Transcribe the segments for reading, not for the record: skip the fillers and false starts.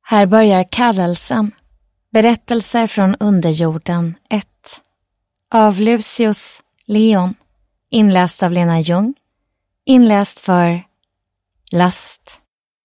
Här börjar kallelsen. Berättelser från underjorden 1. Av Lucius Leon. Inläst av Lena Ljung. Inläst för Last.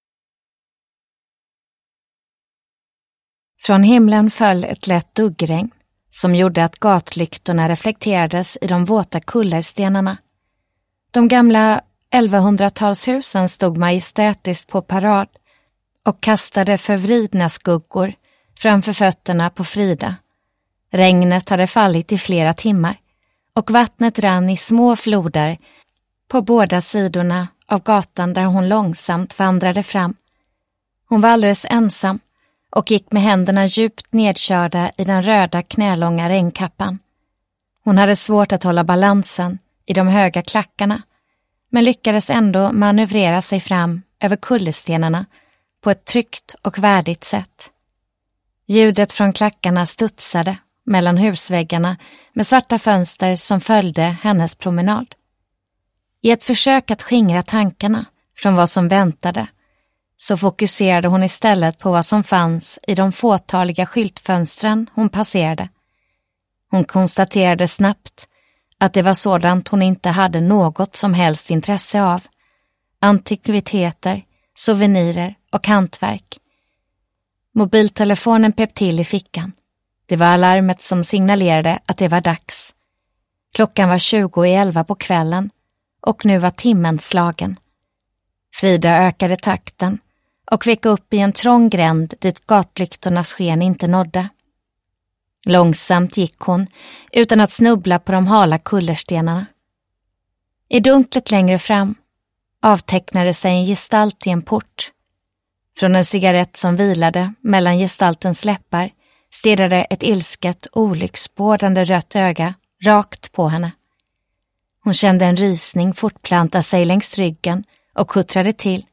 Från himlen föll ett lätt duggregn som gjorde att gatlyktorna reflekterades i de våta kullerstenarna. De gamla 1100-talshusen stod majestätiskt på parad och kastade förvridna skuggor framför fötterna på Frida. Regnet hade fallit i flera timmar och vattnet rann i små floder på båda sidorna av gatan där hon långsamt vandrade fram. Hon var alldeles ensam och gick med händerna djupt nedkörda i den röda knälånga regnkappan. Hon hade svårt att hålla balansen i de höga klackarna, men lyckades ändå manövrera sig fram över kullerstenarna på ett tryggt och värdigt sätt. Ljudet från klackarna studsade mellan husväggarna med svarta fönster som följde hennes promenad. I ett försök att skingra tankarna från vad som väntade så fokuserade hon istället på vad som fanns i de fåtaliga skyltfönstren hon passerade. Hon konstaterade snabbt att det var sådant hon inte hade något som helst intresse av. Antikviteter, souvenirer och hantverk. Mobiltelefonen pep till i fickan. Det var alarmet som signalerade att det var dags. Klockan var 10:20 på kvällen och nu var timmen slagen. Frida ökade takten och fick upp i en trång gränd dit gatlyktornas sken inte nådde. Långsamt gick hon utan att snubbla på de hala kullerstenarna. I dunklet längre fram avtecknade sig en gestalt i en port. Från en cigarett som vilade mellan gestaltens läppar stirrade ett ilsket, olycksbådande rött öga rakt på henne. Hon kände en rysning fortplanta sig längs ryggen och kuttrade till.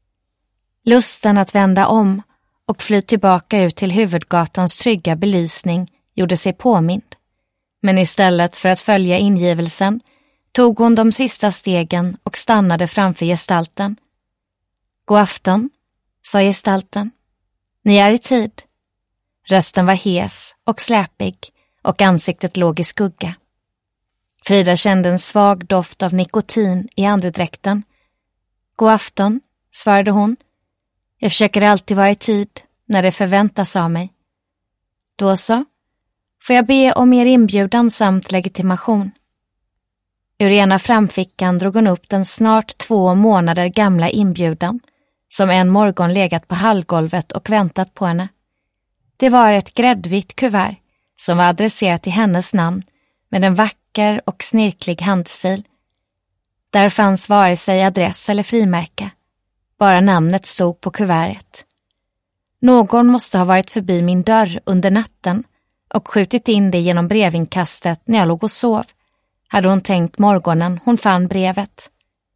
Lusten att vända om och fly tillbaka ut till huvudgatans trygga belysning gjorde sig påmind. Men istället för att följa ingivelsen tog hon de sista stegen och stannade framför gestalten. God afton, sa gestalten. Ni är i tid. Rösten var hes och släpig och ansiktet låg i skugga. Frida kände en svag doft av nikotin i andedräkten. God afton, svarade hon. Jag försöker alltid vara i tid när det förväntas av mig. Då så, får jag be om er inbjudan samt legitimation. Ur ena framfickan drog hon upp den snart 2 månader gamla inbjudan som en morgon legat på hallgolvet och väntat på henne. Det var ett gräddvitt kuvert som var adresserat till hennes namn med en vacker och snirklig handstil. Där fanns vare sig adress eller frimärke. Bara namnet stod på kuvertet. Någon måste ha varit förbi min dörr under natten och skjutit in det genom brevinkastet när jag låg och sov, hade hon tänkt morgonen hon fann brevet.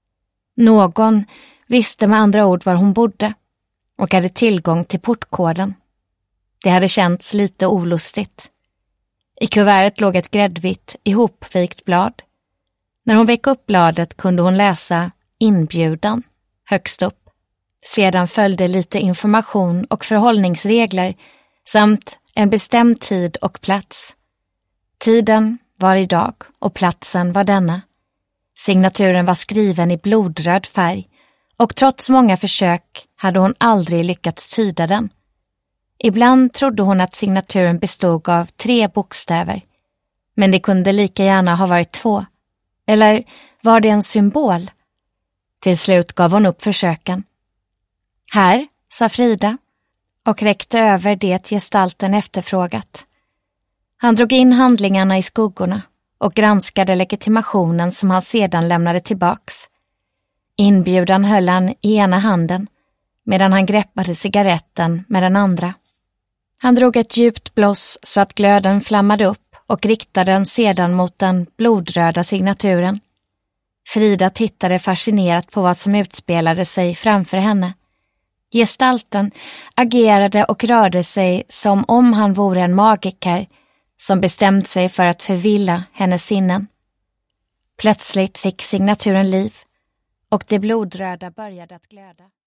Någon visste med andra ord var hon bodde och hade tillgång till portkoden. Det hade känts lite olustigt. I kuvertet låg ett gräddvitt, ihopvikt blad. När hon väck upp bladet kunde hon läsa inbjudan högst upp. Sedan följde lite information och förhållningsregler samt en bestämd tid och plats. Tiden var idag och platsen var denna. Signaturen var skriven i blodröd färg och trots många försök hade hon aldrig lyckats tyda den. Ibland trodde hon att signaturen bestod av 3 bokstäver, men det kunde lika gärna ha varit 2. Eller var det en symbol? Till slut gav hon upp försöken. Här, sa Frida och räckte över det gestalten efterfrågat. Han drog in handlingarna i skuggorna och granskade legitimationen som han sedan lämnade tillbaks. Inbjudan höll han i ena handen medan han greppade cigaretten med den andra. Han drog ett djupt blås så att glöden flammade upp och riktade den sedan mot den blodröda signaturen. Frida tittade fascinerat på vad som utspelade sig framför henne. Gestalten agerade och rörde sig som om han vore en magiker som bestämt sig för att förvilla hennes sinnen. Plötsligt fick signaturen liv och det blodröda började att glöda.